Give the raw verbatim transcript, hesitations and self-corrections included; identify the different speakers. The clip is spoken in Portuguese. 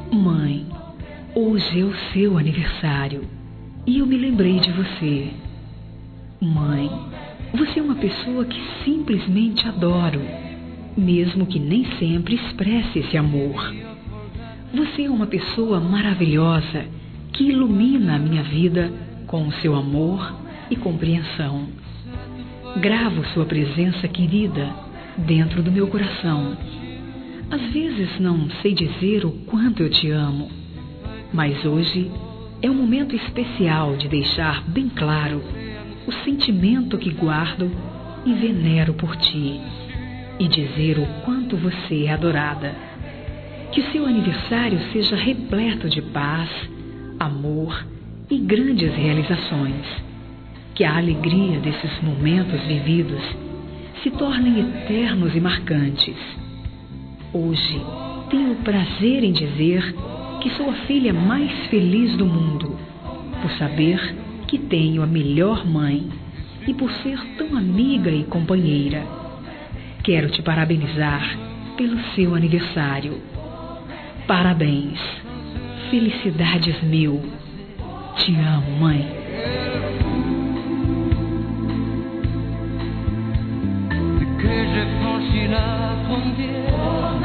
Speaker 1: Mãe, hoje é o seu aniversário e eu me lembrei de você. Mãe, você é uma pessoa que simplesmente adoro, mesmo que nem sempre expresse esse amor. Você é uma pessoa maravilhosa que ilumina a minha vida com o seu amor e compreensão. Gravo sua presença querida dentro do meu coração. Às vezes não sei dizer o quanto eu te amo, mas hoje é um momento especial de deixar bem claro o sentimento que guardo e venero por ti, e dizer o quanto você é adorada. Que o seu aniversário seja repleto de paz, amor e grandes realizações. Que a alegria desses momentos vividos se tornem eternos e marcantes. Hoje tenho o prazer em dizer que sou a filha mais feliz do mundo, por saber que tenho a melhor mãe e por ser tão amiga e companheira. Quero te parabenizar pelo seu aniversário. Parabéns. Felicidades mil. Te amo, mãe.
Speaker 2: Que j'ai franchi la frontière.